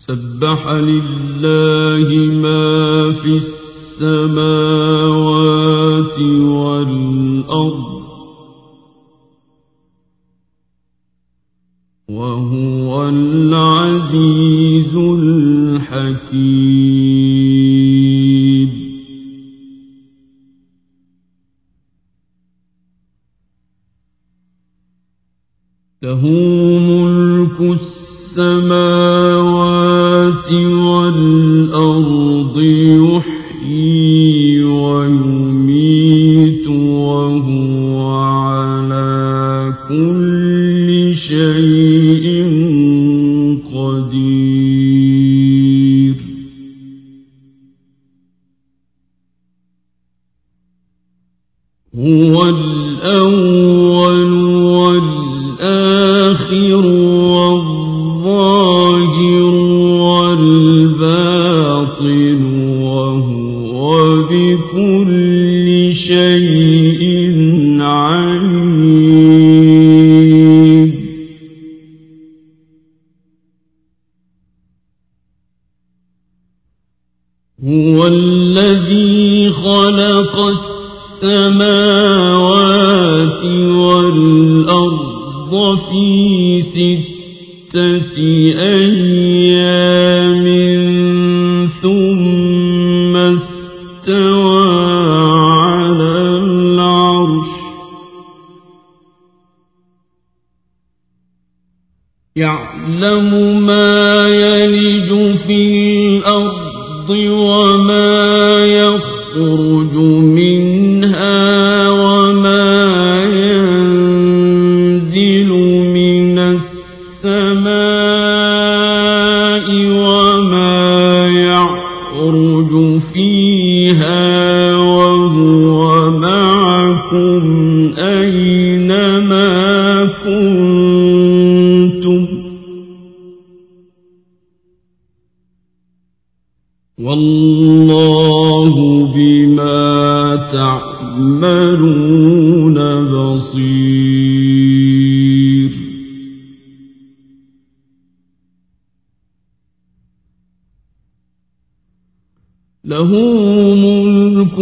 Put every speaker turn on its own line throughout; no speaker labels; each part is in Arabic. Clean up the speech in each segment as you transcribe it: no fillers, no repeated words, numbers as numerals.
سبح لله ما في السماوات والأرض وهو العزيز الحكيم. له ملك السماوات والأرض يحيي ويميت وهو على كل شيء قدير. هو الأول والآخر والظاهر والباطن وهو بكل شيء عليم. هو الذي خلق السماوات والأرض في 6 أيام ثم استوى على العرش يعلم ما يلج في الأرض وما يخرج منها وما ينزل من السماء وما يعرج فيها وهو معكم أينما كنتم والله بما تعملون بصير. له ملك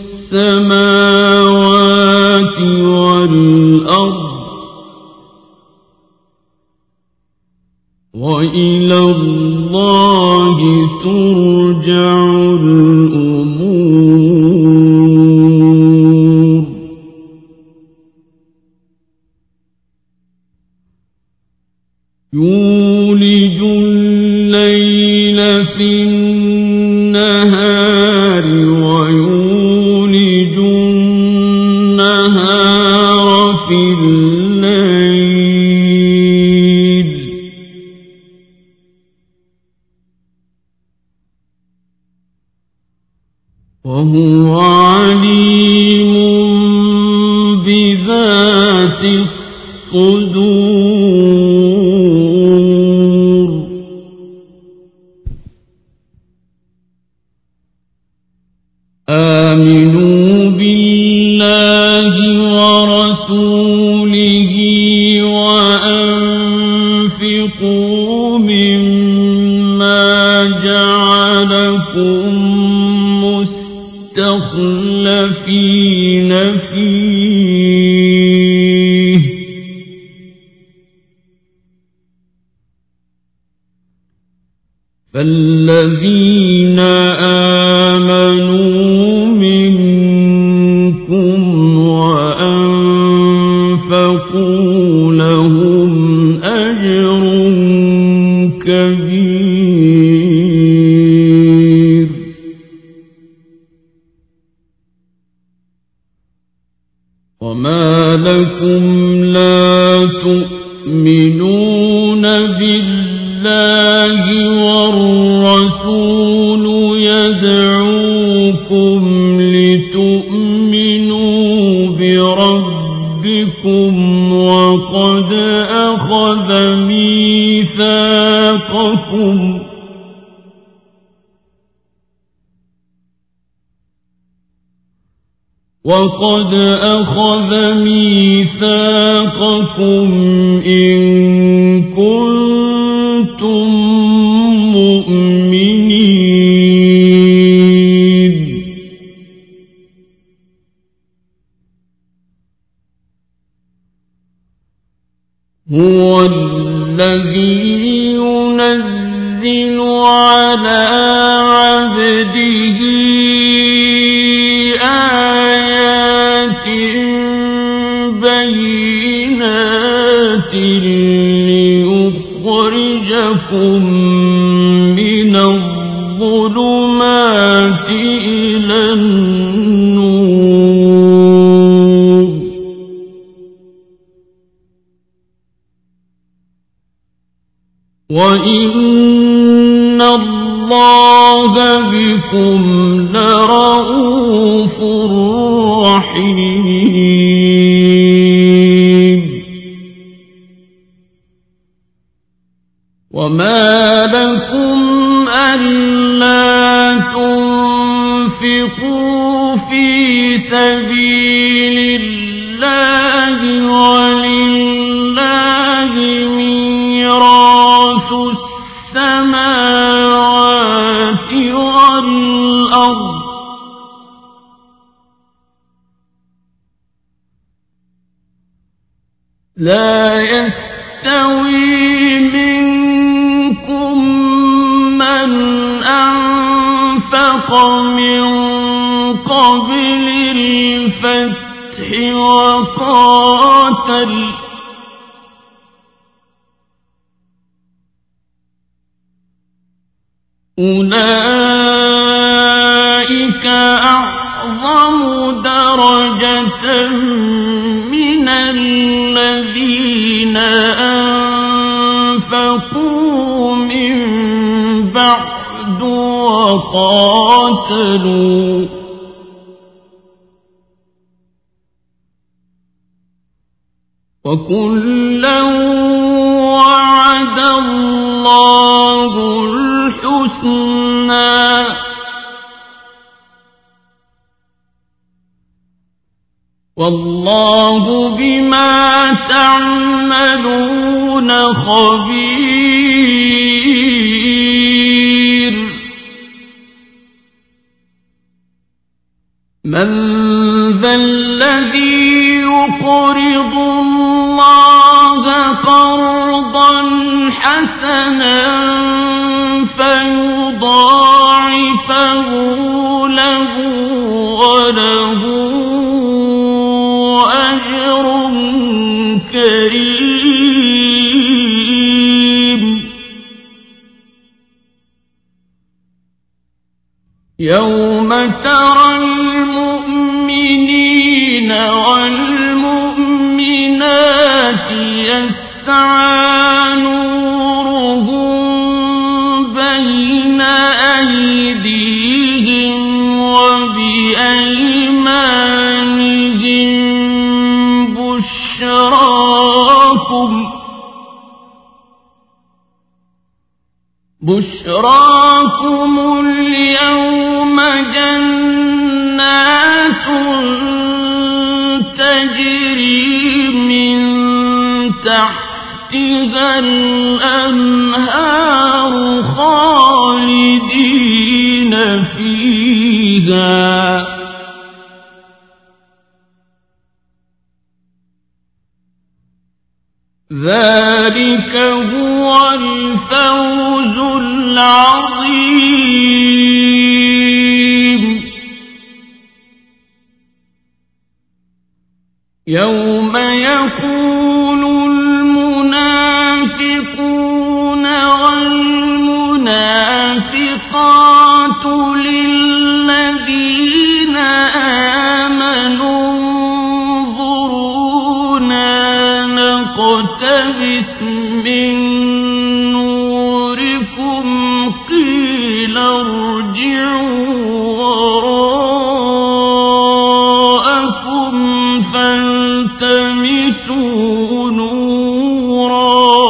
السماوات والأرض وإلى الله ترجع الأمور. يولج الليل في النهار ويولج النهار في الليل وهو عليم بذات الصدور. آمنوا بالله ورسوله وأنفقوا مما جعلكم مستخلفين فيه فالذين آمنوا منكم وأنفقوا لهم أجر كبير. وما لكم لا تؤمنون بالله والرسول يدعوكم لتؤمنوا بربكم وقد أخذ ميثاقكم إن كنتم المؤمنين هو الذي ينزل على عبده آيات بينات ليخرجكم من الظلمات إلى النور وإن الله بكم لرءوف رحيم وما لكم ألا تنفقوا في سبيل الله ولله ميراث السماوات والأرض لا يستوي منكم من أنفق من قبل الفتح وقاتل أولئك أعظم درجة من الذين أنفقوا من بعد وقاتلوا وكلا وعد الله الحسنى والله بما تعملون خبير من ذا الذي يقرض الله قرضا حسنا فيضاعفه له وله أجر كريم يوم ترى المؤمنين والمؤمنات يسعى نورهم بين أيديهم وبأيمانهم بشراكم اليوم جنات تجري من تحتها الأنهار خالدين فيها ذلك هو الفوز العظيم يوم يقول المنافقون والمنافقات للذين آمنوا انظرونا نقتبس من نوركم قيل ارجعوا وراءكم فالتمسوا نورا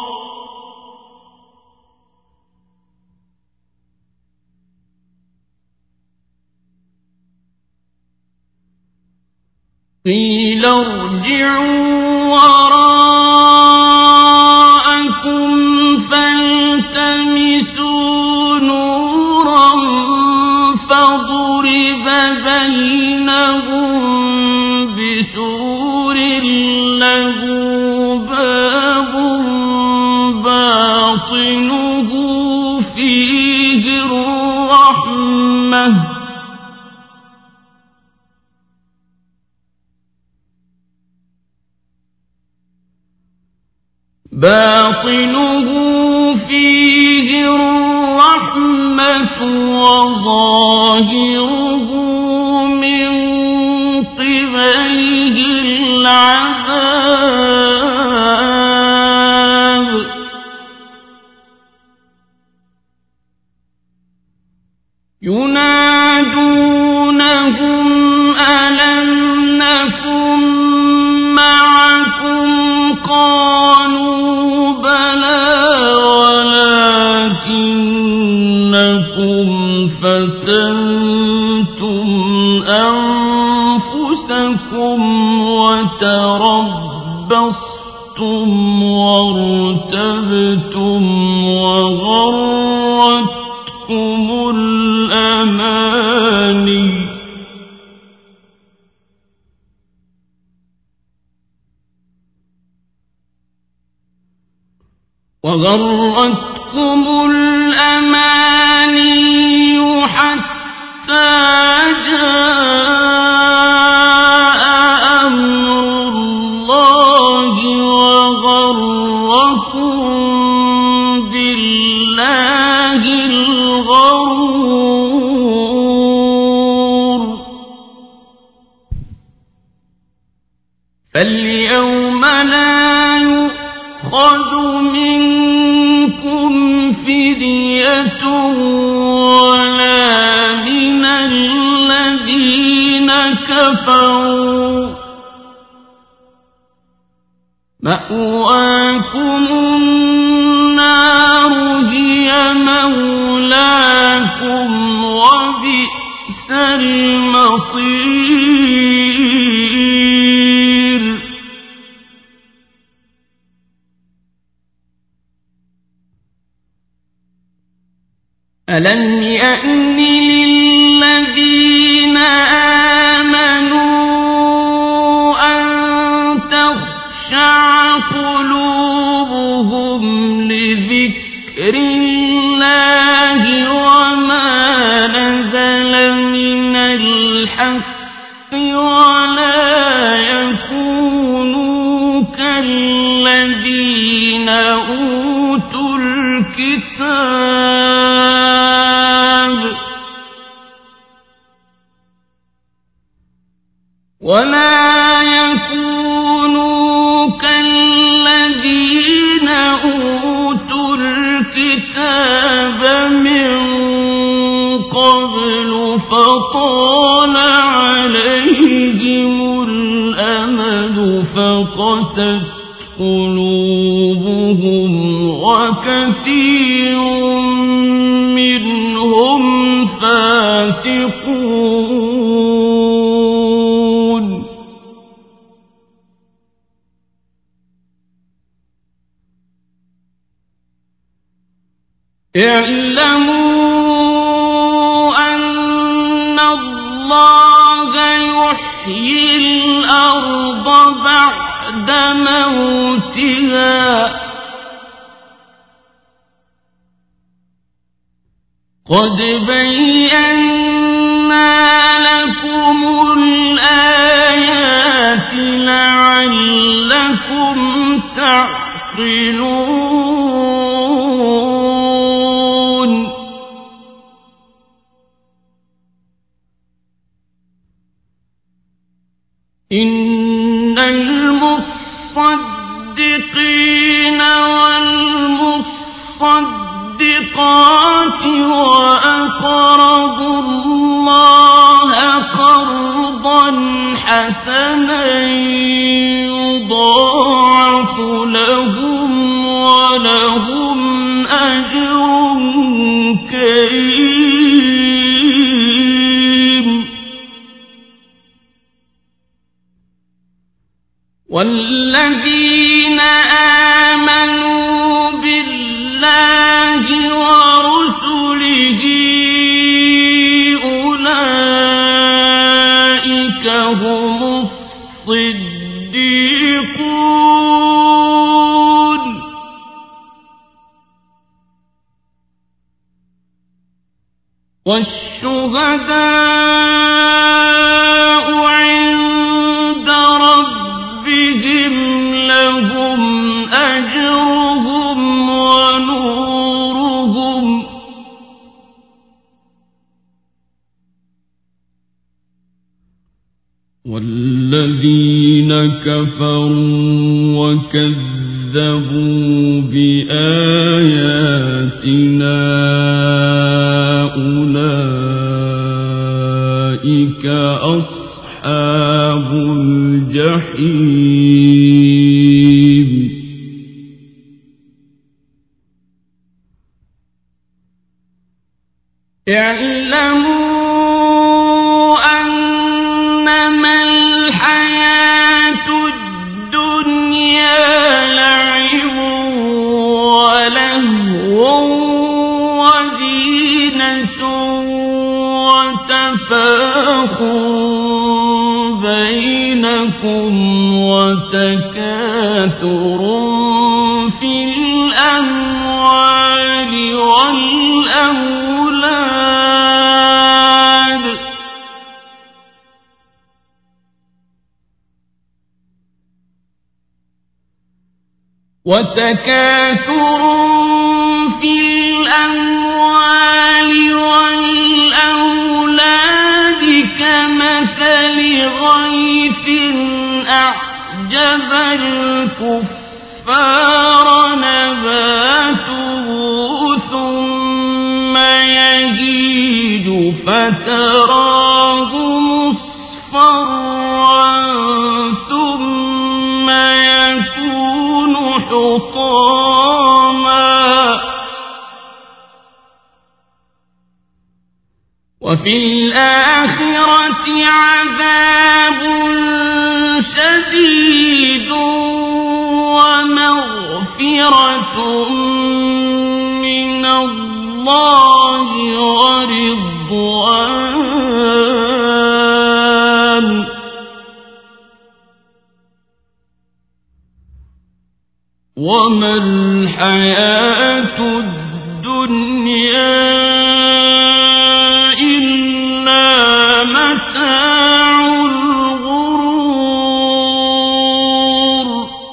قيل ارجعوا وراءكم فالتمسوا أُلْبِسُوا نُورًا فَضُرِبَ بَيْنَهُم بِسُورٍ لَّهُ بَابٌ بَاطِنُهُ فِيهِ الرَّحْمَةُ وَظَاهِرُهُ مِن قِبَلِهِ الْعَذَابُ يُنَادُونَهُمْ أَلَمْ نَكُن مَّعَكُمْ قَالُوا بَلَىٰ وَلَٰكِنَّكُمْ فَتَنتُمْ أَنفُسَكُمْ وَتَرَبَّصْتُمْ وَارْتَبْتُمْ وَغَرَّتْكُمُ الْأَمَانِيُّ حَتَّىٰ جَاءَ أَمْرُ اللَّهِ وَغَرَّكُم بِاللَّهِ الْغَرُورُ فَالْيَوْمَ لَا يُؤْخَذُ مِنكُمْ فِدْيَةٌ وَلَا مِنَ الَّذِينَ كَفَرُوا مَأْوَاكُمُ النَّارُ هِيَ مَوْلَاكُمْ وَبِئْسَ الْمَصِيرُ أَلَمْ يَأْنِ لِلَّذِينَ آمَنُوا أَن تَخْشَعَ قُلُوبُهُمْ لِذِكْرِ اللَّهِ وَمَا نَزَلَ مِنَ الْحَقِّ وَلَا يَكُونُوا كَالَّذِينَ أُوتُوا الْكِتَابَ مِن قَبْلُ فَطَالَ عَلَيْهِمُ الْأَمَدُ فَقَسَتْ قُلُوبُهُمْ وَكَثِيرٌ مِّنْهُمْ فَاسِقُونَ اعْلَمُوا أَنَّ اللَّهَ يُحْيِي الْأَرْضَ بَعْدَ مَوْتِهَا قَدْ بَيَّنَّا لَكُمُ الْآيَاتِ لَعَلَّكُمْ تَعْقِلُونَ إِنَّ الْمُصَّدِّقِينَ وَالْمُصَّدِّقَاتِ وَأَقْرَضُوا اللَّهَ قَرْضًا حَسَنًا يُضَاعَفُ لَهُمْ وَلَهُمْ أَجْرٌ كَرِيمٌ وَالَّذِينَ آمَنُوا بِاللَّهِ وَرَسُولِهِ والشهداء عند ربهم لهم أجرهم ونورهم والذين كفروا وكذبوا بآياتنا أولئك أصحاب الجحيم اعلموا أنما الحياة الدنيا لعب ولهو وزينة وتفاخر بينكم وتكاثر في الأموال والأولاد كمثل غيث أعجب الكفار نباته ثم يهيج فتراه مصفرا ثم يكون حطاما وفي الآخرة عذاب شديد ومغفرة من الله ورضوان وما الحياة الدنيا متاع الغرور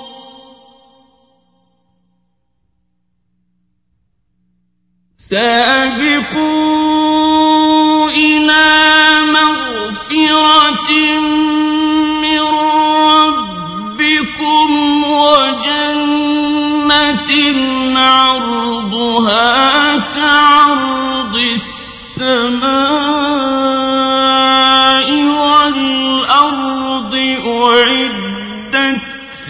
سابقوا إلى مغفرة من ربكم وجنة عرضها كعرض السماء والأرض أعدت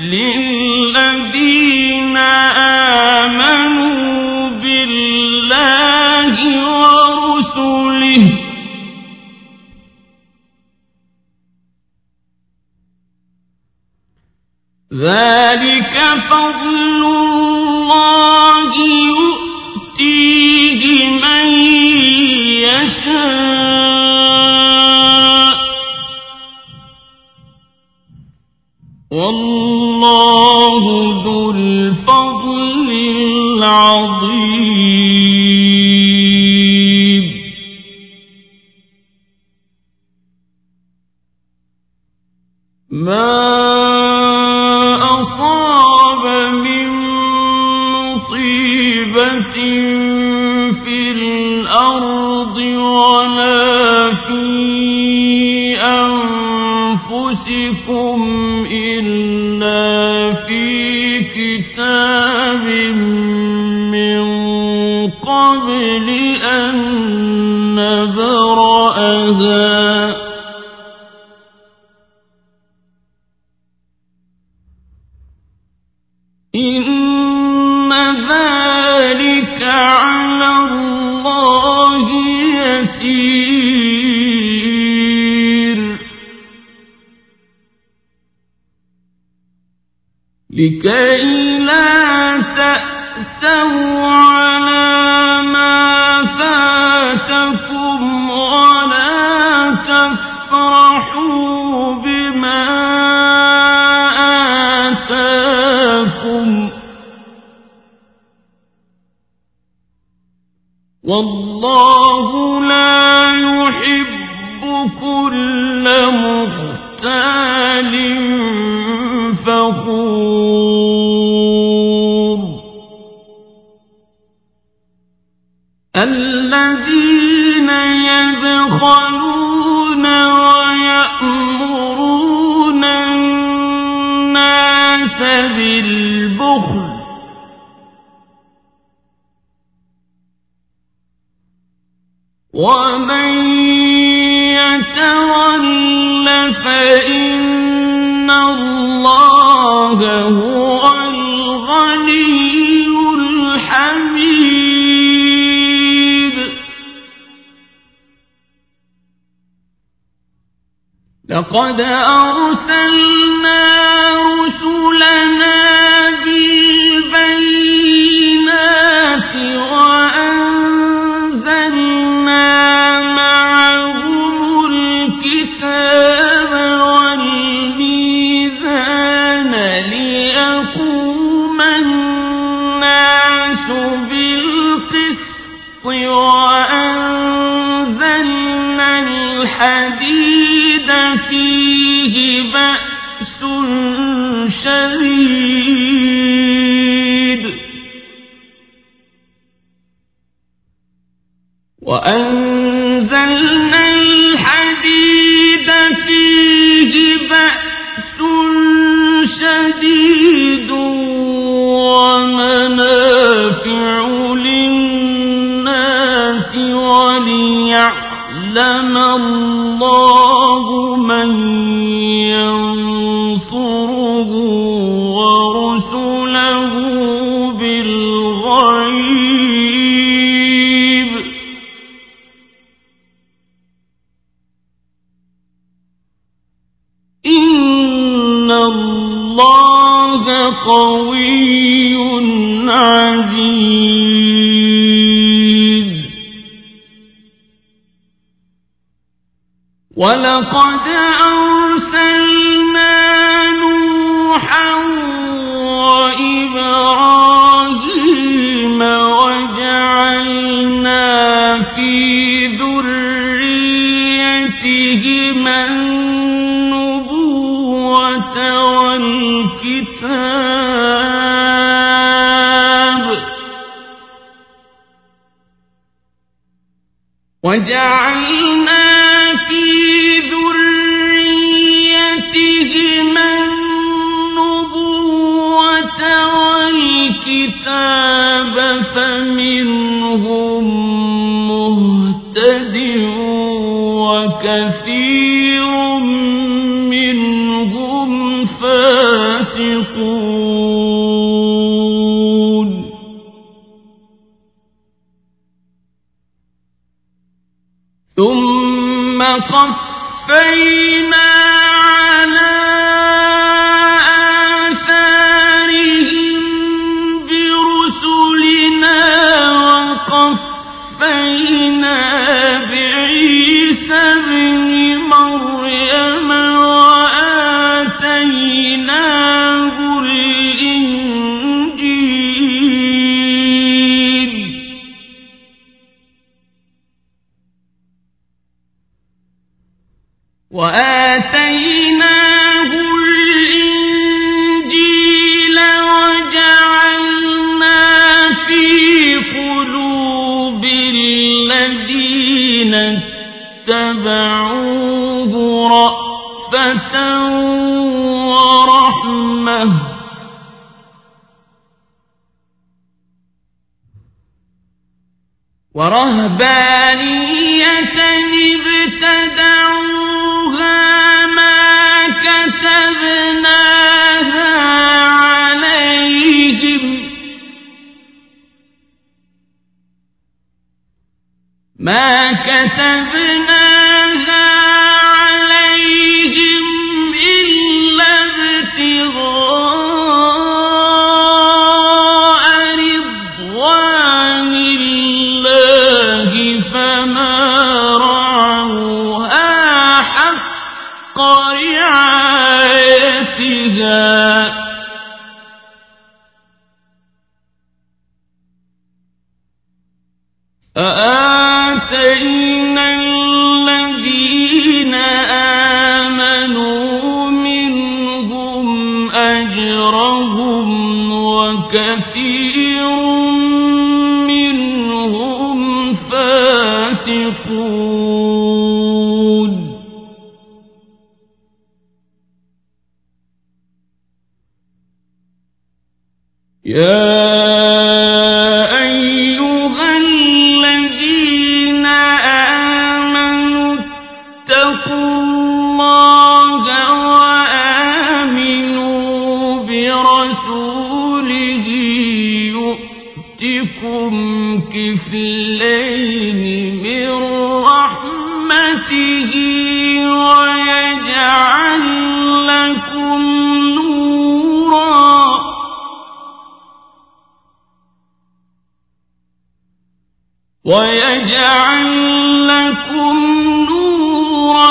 للذين آمنوا بالله ورسله ذلك فضل الله يؤتيه من يشاء والله ذو الفضل العظيم ما أصاب من مصيبة في الأرض ولا في أنفسكم إلا في كتاب من قبل أن نبرأها إن ذلك على الله يسير لكي لا تأسوا على ما فاتكم ولا تفرحوا بما آتاكم والله لا يحب كل مختال فخور الذين يبخلون ويأمرون الناس بالبخل ومن يتول فإن الله هو الغني الحميد لقد أرسلنا رسلنا بالبينات وأنزلنا معهم الكتاب والميزان ليقوم الناس بالقسط وأنزلنا الحديد فيه بأس شديد وأنزلنا الحديد فيه بأس شديد ومنافع للناس وليعلم الله من ينصره ورسله بالغيب إن الله قوي عزيز ولقد أرسلنا نوحا وإبراهيم وجعلنا في ذريتهما النبوة والكتاب وجعلنا في ذريتهما النبوة والكتاب فمنهم مهتد وكثير منهم فاسقون ثم قفينا على آثارهم برسلنا وقفينا بعيسى ابن مريم وآتيناه الإنجيل وجعلنا في قلوب الذين اتبعوه رأفة ورحمة ورهبانية ابتدعوها ما كتبناها عليهم إلا ابتغاء رضوان الله فما رعوها حق رعايتها أآتينا الذين آمنوا منهم أجرهم وكثير منهم فاسقون يا أيها الذين آمنوا اتقوا الله وآمنوا برسوله يؤتكم كفلين من رحمته ويجعل لكم نورا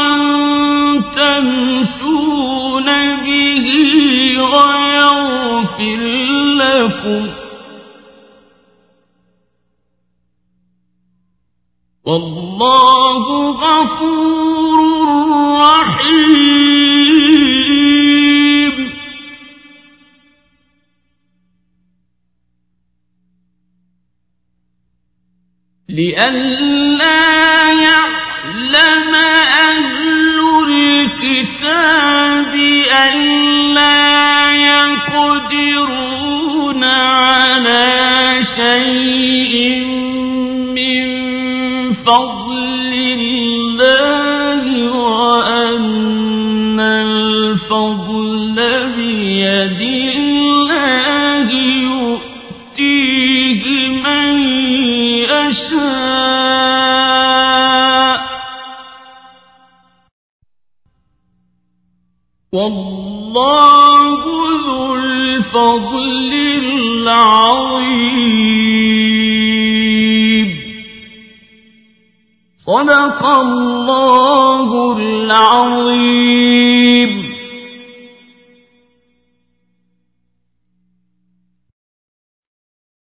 تمشون به ويغفر لكم والله غفور رحيم لئلا يعلم أهل الكتاب ألا يقدرون على شيء من فضل الله وأن الفضل بيد الله يؤتيه من يشاء والله ذو الفضل العظيم صدق الله العظيم.